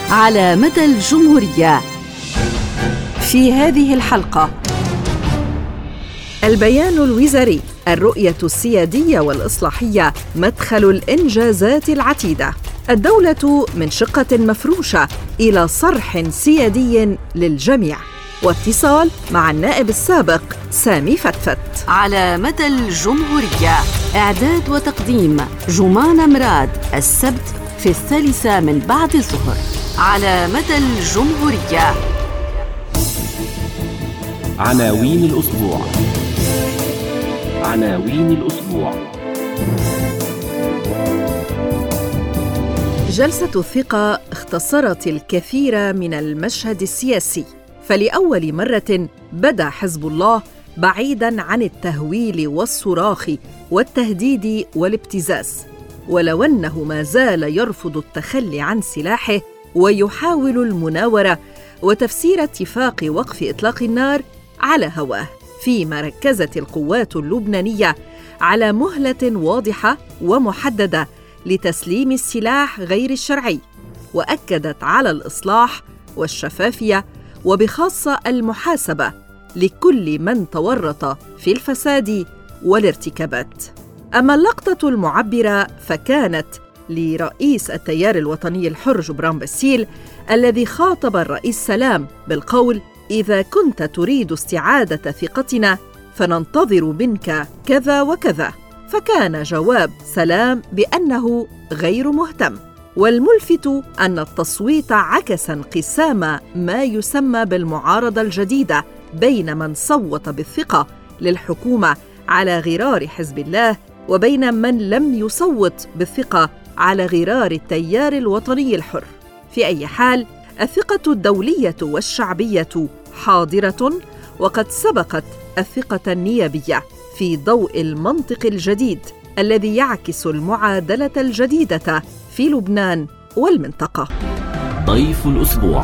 على مدى الجمهورية. في هذه الحلقة: البيان الوزاري، الرؤية السيادية والإصلاحية مدخل الإنجازات العتيدة، الدولة من شقة مفروشة إلى صرح سيادي للجميع، واتصال مع النائب السابق سامي فتفت. على مدى الجمهورية، إعداد وتقديم جمانة مراد، السبت في 3 من بعد الظهر. على مدى الجمهورية. عناوين الأسبوع. عناوين الأسبوع. جلسة الثقة اختصرت الكثير من المشهد السياسي، فلأول مرة بدا حزب الله بعيداً عن التهويل والصراخ والتهديد والابتزاز، ولو أنه ما زال يرفض التخلي عن سلاحه ويحاول المناورة وتفسير اتفاق وقف إطلاق النار على هواه، فيما ركزت القوات اللبنانية على مهلة واضحة ومحددة لتسليم السلاح غير الشرعي، وأكدت على الإصلاح والشفافية وبخاصة المحاسبة لكل من تورط في الفساد والارتكابات. أما اللقطة المعبرة فكانت لرئيس التيار الوطني الحر جبران باسيل، الذي خاطب الرئيس سلام بالقول: إذا كنت تريد استعادة ثقتنا فننتظر منك كذا وكذا، فكان جواب سلام بأنه غير مهتم. والملفت أن التصويت عكس انقسام ما يسمى بالمعارضة الجديدة بين من صوت بالثقة للحكومة على غرار حزب الله وبين من لم يصوت بالثقة على غرار التيار الوطني الحر. في أي حال، الثقة الدولية والشعبية حاضرة، وقد سبقت الثقة النيابية في ضوء المنطق الجديد الذي يعكس المعادلة الجديدة في لبنان والمنطقة. ضيف الأسبوع.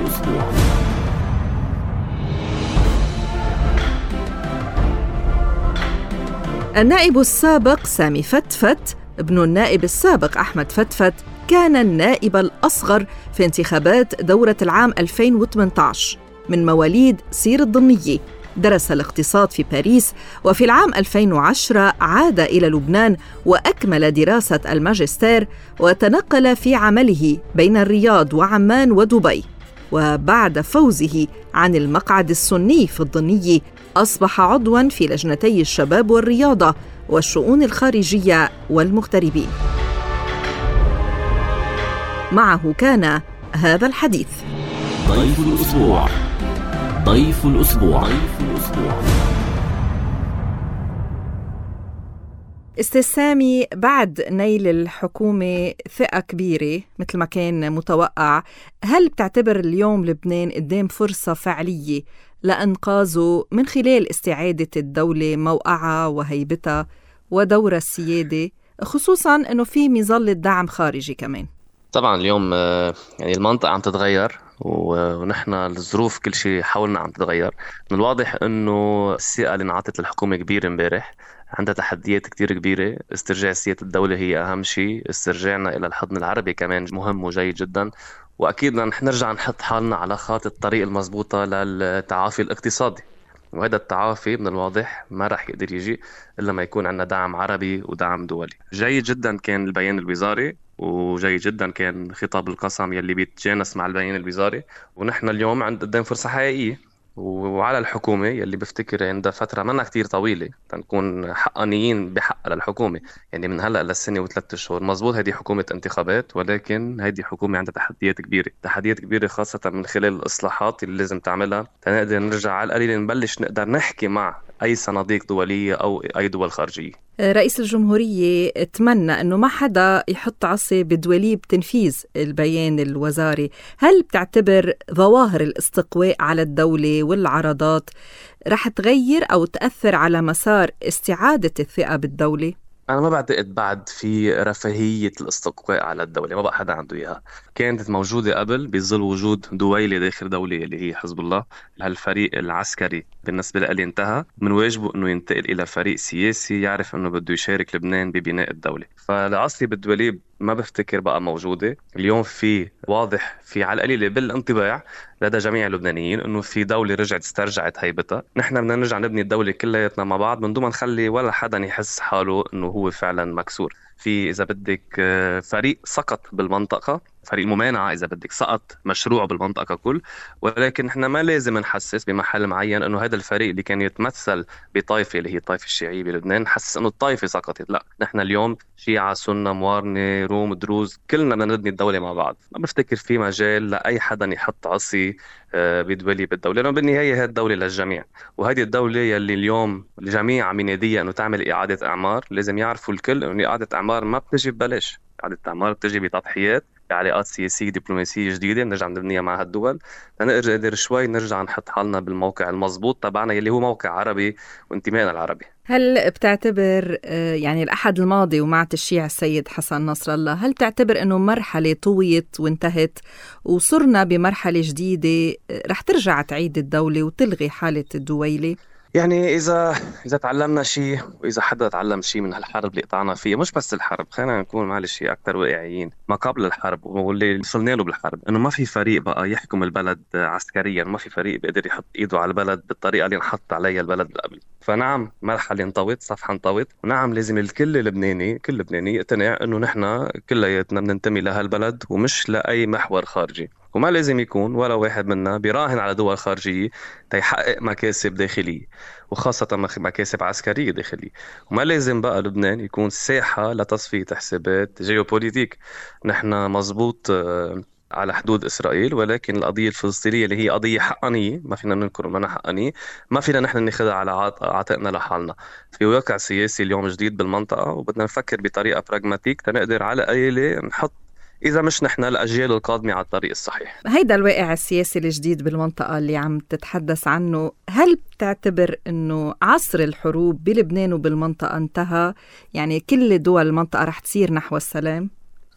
النائب السابق سامي فتفت ابن النائب السابق أحمد فتفت كان النائب الأصغر في انتخابات دورة العام 2018، من مواليد سير الضمنية. درس الاقتصاد في باريس، وفي العام 2010 عاد إلى لبنان وأكمل دراسة الماجستير، وتنقل في عمله بين الرياض وعمان ودبي. وبعد فوزه عن المقعد السني في الضمنية أصبح عضواً في لجنتي الشباب والرياضة والشؤون الخارجية والمغتربين. معه كان هذا الحديث. ضيف الأسبوع. ضيف الأسبوع. أستاذ سامي، بعد نيل الحكومة ثقة كبيرة مثل ما كان متوقع، هل بتعتبر اليوم لبنان قدام فرصة فعلية لإنقاذه من خلال استعادة الدولة موقعها وهيبتها ودور السيادة، خصوصاً أنه في مظلة دعم خارجي كمان؟ طبعا اليوم يعني المنطقة عم تتغير، ونحن الظروف كل شيء حولنا عم تتغير. من الواضح انه الثقة اللي انعطت للحكومة كبيرة امبارح، عندها تحديات كتير كبيرة. استرجاع سيادة الدولة هي أهم شيء، استرجاعنا إلى الحضن العربي كمان مهم وجيد جدا، وأكيد رح نرجع نحط حالنا على خط الطريق المضبوطة للتعافي الاقتصادي. وهذا التعافي من الواضح ما رح يقدر يجي إلا ما يكون عندنا دعم عربي ودعم دولي. جيد جدا كان البيان الوزاري، وجيد جدا كان خطاب القسم يلي بيتجانس مع البيان الوزاري، ونحن اليوم قدام فرصة حقيقية. وعلى الحكومة يلي بفتكر عندها فترة منا كتير طويلة تنكون حقانيين بحق للحكومة، يعني من هلأ للسنة و3 أشهر. مزبوط هيدي حكومة انتخابات، ولكن هيدي حكومة عندها تحديات كبيرة خاصة من خلال الإصلاحات اللي لازم تعملها تنقدر نرجع على القليل نبلش نقدر نحكي مع أي صناديق دولية أو أي دول خارجية. رئيس الجمهورية اتمنى أنه ما حدا يحط عصي بدوليب تنفيذ البيان الوزاري. هل بتعتبر ظواهر الاستقواء على الدولة والعرضات رح تغير أو تأثر على مسار استعادة الثقة بالدولة؟ أنا ما بعتقد بعد في رفاهية الاستقواء على الدولة، ما بقى حدا عنده إياها. كانت موجودة قبل بظل وجود دويلة داخل دولة اللي هي حزب الله. هالفريق العسكري بالنسبة لي انتهى، من واجبه أنه ينتقل إلى فريق سياسي يعرف أنه بده يشارك لبنان ببناء الدولة. فالعصي بالدولة ما بفتكر بقى موجودة اليوم. في واضح في على القليلة بالانطباع لدى جميع اللبنانيين انه في دولة رجعت استرجعت هيبتها. نحن بدنا نرجع نبني الدولة كلياتنا مع بعض من دون ما نخلي ولا حدا يحس حاله انه هو فعلا مكسور. في اذا بدك فريق سقط بالمنطقة، فريق الممانعة إذا بدك سقط مشروع بالمنطقة ككل، ولكن نحن ما لازم نحسس بمحل معين إنه هذا الفريق اللي كان يتمثل بطائفة اللي هي الطائفة الشيعية بلبنان نحسس إنه الطائفة سقطت. لا، نحن اليوم شيعة سنة موارنة روم دروز كلنا بدنا نبني الدولة مع بعض. ما بفتكر في مجال لأي حدا يحط عصي بيدولي بالدولة، لأنه بالنهاية هي الدولة للجميع. وهذه الدولة يلي اليوم الجميع عم يناديها إنه تعمل إعادة إعمار، لازم يعرفوا الكل إنه إعادة إعمار ما بتجي ببلاش. إعادة إعمار بتجي بتضحيات، بعلاقات سياسية دبلوماسية جديدة بنرجع نبنيها مع هالدول، لنقدر شوي نرجع نحط حالنا بالموقع المضبوط تبعنا يلي هو موقع عربي وانتمائنا العربي. هل بتعتبر يعني الأحد الماضي ومع تشييع السيد حسن نصر الله، هل تعتبر أنه مرحلة طويت وانتهت وصرنا بمرحلة جديدة رح ترجع تعيد الدولة وتلغي حالة الدويلة؟ يعني إذا تعلمنا شيء، وإذا حدا تعلم شيء من هالحرب اللي قطعنا فيها، مش بس الحرب، خلينا نكون معلش أكثر واقعيين، ما قبل الحرب واللي وصلنا له بالحرب، إنه ما في فريق بقى يحكم البلد عسكريا، ما في فريق بيقدر يحط إيده على البلد بالطريقة اللي انحط عليها البلد قبل. فنعم مرحلة انطوت، صفحة انطوت، ونعم لازم الكل لبناني، كل لبناني يقتنع إنه نحن كلياتنا بننتمي لهالبلد ومش لأي محور خارجي. وما لازم يكون ولا واحد منا بيراهن على دول خارجية تيحقق مكاسب داخلية، وخاصة مكاسب عسكرية داخلية. وما لازم بقى لبنان يكون ساحة لتصفية حسابات جيوبوليتيك. نحن مزبوط على حدود إسرائيل، ولكن القضية الفلسطينية اللي هي قضية حقانية ما فينا ننكر منها حقانية، ما فينا نحن ناخذها على عاتقنا لحالنا. في واقع سياسي اليوم جديد بالمنطقة، وبدنا نفكر بطريقة براغماتيك تنقدر على قليلة نحط إذا مش نحن الأجيال القادمة على الطريق الصحيح. هيدا الواقع السياسي الجديد بالمنطقة اللي عم تتحدث عنه، هل بتعتبر أنه عصر الحروب بلبنان وبالمنطقة انتهى؟ يعني كل دول المنطقة رح تسير نحو السلام؟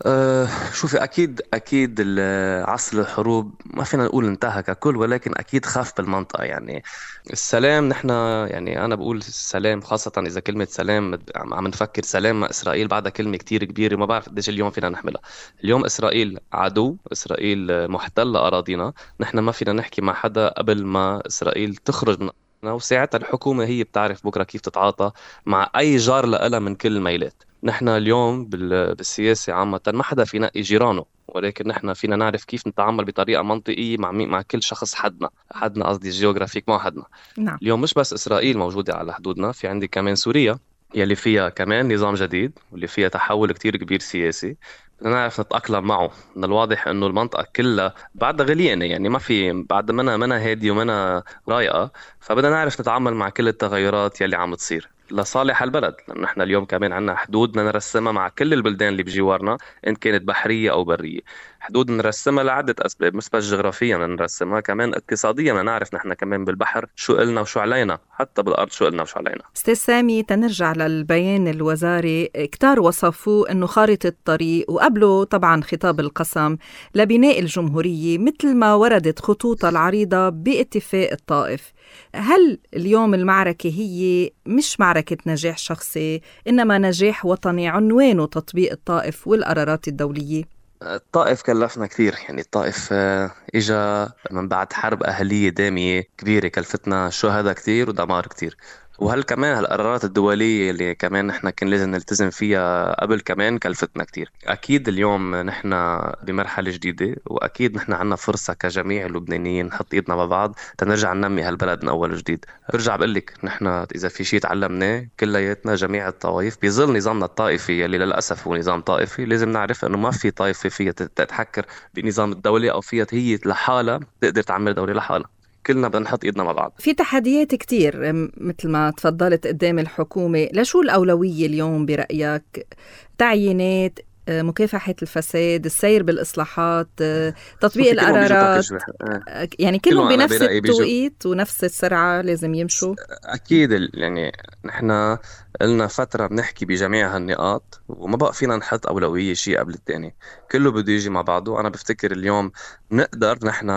شوفي، أكيد عصر الحروب ما فينا نقول انتهى ككل، ولكن أكيد خاف بالمنطقة. يعني السلام، نحن يعني أنا بقول السلام خاصة إذا كلمة سلام عم نفكر سلام مع إسرائيل بعدها كلمة كتير كبيرة ما بعرف قديش اليوم فينا نحملها. اليوم إسرائيل عدو، إسرائيل محتل أراضينا، نحن ما فينا نحكي مع حدا قبل ما إسرائيل تخرج من، وساعتها الحكومة هي بتعرف بكرة كيف تتعاطى مع أي جار لها من كل الميلات. نحن اليوم بالسياسة عامة ما حدا فينا جيرانه، ولكن نحن فينا نعرف كيف نتعامل بطريقة منطقية مع كل شخص حدنا قصدي جيوغرافيك مع حدنا. نعم. اليوم مش بس إسرائيل موجودة على حدودنا، في عندي كمان سوريا يلي فيها كمان نظام جديد واللي فيها تحول كتير كبير سياسي، بدنا نعرف نتأقلم معه. من الواضح انه المنطقة كلها بعدها غليانة، يعني ما في بعد منا هادي ومنا رايقة، فبدنا نعرف نتعامل مع كل التغيرات يلي عم تصير لصالح البلد، لأنه نحن اليوم كمان عنا حدود بدنا نرسمها مع كل البلدان اللي بجوارنا، إن كانت بحرية أو برية. حدود نرسمها لعدة أسباب، مش بس جغرافيا، بدنا نرسمها كمان اقتصاديا، بدنا نعرف نحن كمان بالبحر شو إلنا وشو علينا، حتى بالأرض شو إلنا وشو علينا. أستاذ سامي، تنرجع للبيان الوزاري، كتار وصفوه أنه خارطة طريق، وقبله طبعا خطاب القسم لبناء الجمهورية مثل ما وردت خطوطها العريضة باتفاق الطائف. هل اليوم المعركة هي مش معركة نجاح شخصي، إنما نجاح وطني عنوانه تطبيق الطائف والقرارات الدولية؟ الطائف كلفنا كثير، يعني الطائف إجا من بعد حرب أهلية دامية كبيرة كلفتنا شهداء كثير ودمار كثير. وهل كمان هالقرارات الدولية اللي كمان نحن كان لازم نلتزم فيها قبل كمان كلفتنا كتير. أكيد اليوم نحن بمرحلة جديدة، وأكيد نحن عنا فرصة كجميع اللبنانيين نحط إيدنا ببعض تنرجع ننمي هالبلد من أول وجديد. برجع بقلك نحن إذا في شيء تعلمناه كلياتنا جميع الطوائف بيظل نظامنا الطائفي اللي للأسف هو نظام طائفي، لازم نعرف أنه ما في طائفة فيها تتحكر بنظام الدولة أو فيها هي لحالها تقدر تعمل دولة لحالها. كلنا بدنا نحط ايدنا مع بعض. في تحديات كتير مثل ما تفضلت قدام الحكومة، لشو الأولوية اليوم برأيك؟ تعيينات، مكافحة الفساد، السير بالإصلاحات، تطبيق القرارات، يعني كلهم بنفس التوقيت ونفس السرعة لازم يمشوا؟ أكيد يعني نحن قلنا فترة بنحكي بجميع هالنقاط وما بقى فينا نحط أولوية شيء قبل التاني، كله بده يجي مع بعضه. أنا بفتكر اليوم نقدر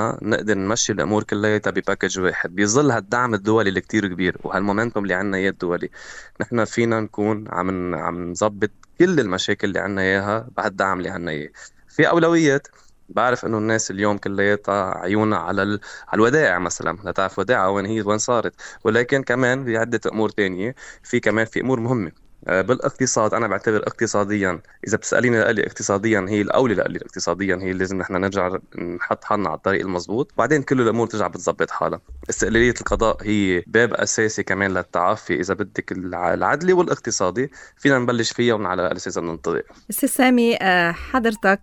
نمشي الأمور كلها بباكج واحد، بيظل هالدعم الدولي اللي كتير كبير وهالمومنتوم اللي عنا إياه الدولي. نحن فينا نكون عم نظبط كل المشاكل اللي عنا إياها بهالدعم اللي عنا إياه. في أولويات. بعرف إنه الناس اليوم كلياتها عيونها على الودائع مثلا، لا تعرف ودائع وين صارت. ولكن كمان في عدة أمور تانية. كمان في أمور مهمة. بالاقتصاد أنا بعتبر اقتصاديا، إذا بتسأليني لألي اقتصاديا هي الأولى، لألي اقتصاديا هي لازم نحن نرجع نحط حالنا على الطريق المضبوط، بعدين كل الأمور ترجع بتظبط حالها. استقلالية القضاء هي باب أساسي كمان للتعافي إذا بدك العدلي والاقتصادي. فينا نبلش فيها ومن على الأساس ننطلق. أستاذ سامي، حضرتك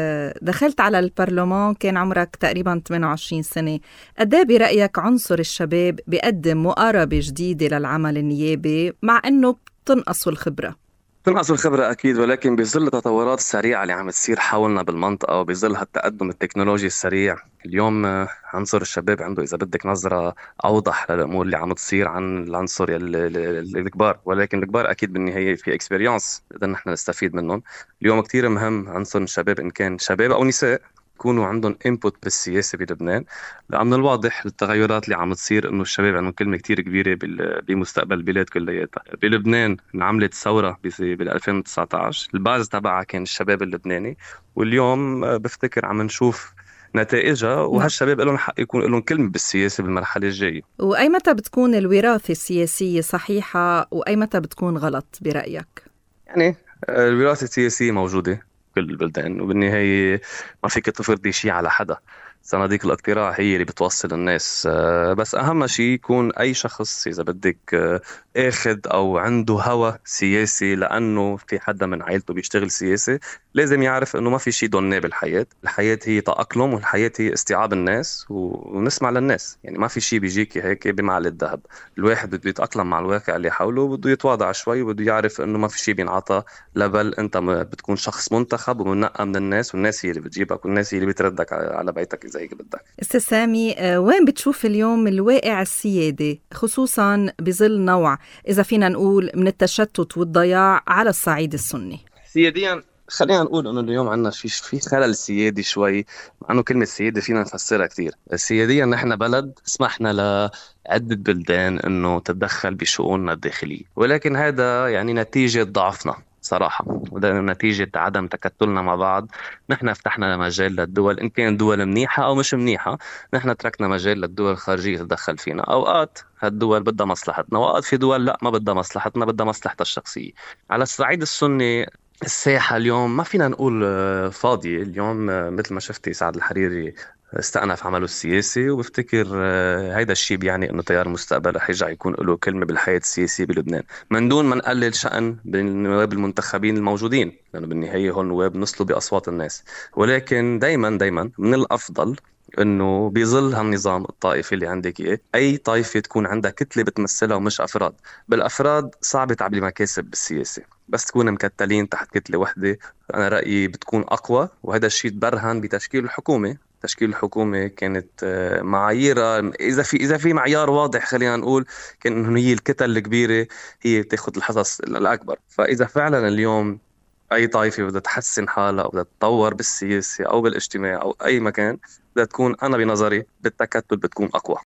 دخلت على البرلمان كان عمرك تقريبا 28 سنة. قد ايه برأيك عنصر الشباب بيقدم مقاربة جديدة للعمل النيابي مع أنه بتنقصه الخبرة؟ تنقص الخبرة أكيد، ولكن بظل التطورات السريعة اللي عم تصير حولنا بالمنطقة وبظل هالتقدم التكنولوجي السريع اليوم، عنصر الشباب عنده إذا بدك نظرة أوضح للأمور اللي عم تصير عن العنصر الكبار. ولكن الكبار أكيد بالنهاية في إكسبيرينس بدنا نحن نستفيد منهم. اليوم كتير مهم عنصر الشباب، إن كان شباب أو نساء، يكونوا عندهم input بالسياسة بلبنان. لأن من الواضح التغيرات اللي عم تصير إنه الشباب عندهم كلمة كتير كبيرة بمستقبل البلاد كلياتها. بلبنان انعملت ثورة بال 2019، الباز تبعها كان الشباب اللبناني، واليوم بفتكر عم نشوف نتائجها، نعم. وهالشباب لهم حق يكون لهم كلمة بالسياسة بالمرحلة الجاية. وأي متى بتكون الوراثة السياسية صحيحة وأي متى بتكون غلط برأيك؟ يعني الوراثة السياسية موجودة بكل البلدان، وبالنهاية ما فيك تفرضي شيء على حدا. صناديق الاقتراع هي اللي بتوصل الناس. بس أهم شيء يكون أي شخص إذا بدك أخذ أو عنده هوى سياسي لأنه في حدا من عائلته بيشتغل سياسي، لازم يعرف إنه ما في شيء دونيه بالحياة. الحياة هي تأقلم، والحياة هي استيعاب الناس ونسمع للناس. يعني ما في شيء بيجيكي هيك بمعلقة ذهب. الواحد بده يتأقلم مع الواقع اللي حوله، وبده يتواضع شوي، وبده يعرف إنه ما في شيء بينعطى لبل. أنت بتكون شخص منتخب ومنقى من الناس، والناس هي اللي بتجيبك، والناس هي اللي بتردك على بيتك إذا هيك بدك. أستاذ سامي، وين بتشوف اليوم الواقع السيادي خصوصاً بظل نوع إذا فينا نقول من التشتت والضياع على الصعيد السني؟ سياديا خلينا نقول انه اليوم عندنا في خلل سيادي شوي، مع انه كلمه سيادي فينا نفسرها كثير. سياديا نحن بلد سمحنا لعده بلدان انه تتدخل بشؤوننا الداخليه، ولكن هذا يعني نتيجه ضعفنا صراحه، وده نتيجه عدم تكتلنا مع بعض. نحن فتحنا مجال للدول، ان كان دول منيحه او مش منيحه، نحن تركنا مجال للدول الخارجيه تتدخل فينا. اوقات هالدول بدها مصلحتنا، واوقات في دول لا، ما بدها مصلحتنا، بدها مصلحتها الشخصيه. على الصعيد السني الساحة اليوم ما فينا نقول فاضية. اليوم مثل ما شفتي سعد الحريري استأنف عمله السياسي، وبفتكر هيدا الشيء بيعني انه تيار المستقبل رح يرجع يكون له كلمة بالحياة السياسية بلبنان، من دون ما نقلل شأن بالنواب المنتخبين الموجودين، لأنه بالنهاية هون نواب نصلوا بأصوات الناس. ولكن دايما من الأفضل انه بظل هالنظام الطائفي اللي عندك اياه، اي طائفه تكون عندها كتله بتمثلها ومش افراد. بالافراد صعب تعملي مكاسب بالسياسه، بس تكون مكتلين تحت كتله وحده انا رايي بتكون اقوى. وهذا الشيء تبرهن بتشكيل الحكومه. تشكيل الحكومه كانت معاييرها، اذا في معيار واضح خلينا نقول، كان انه هي الكتل الكبيره هي تاخذ الحصص الاكبر. فاذا فعلا اليوم اي طائفه بدها تحسن حالها او بدها تطور بالسياسه او بالاجتماع او اي مكان، بدها تكون انا بنظري بالتكتل بتكون اقوى.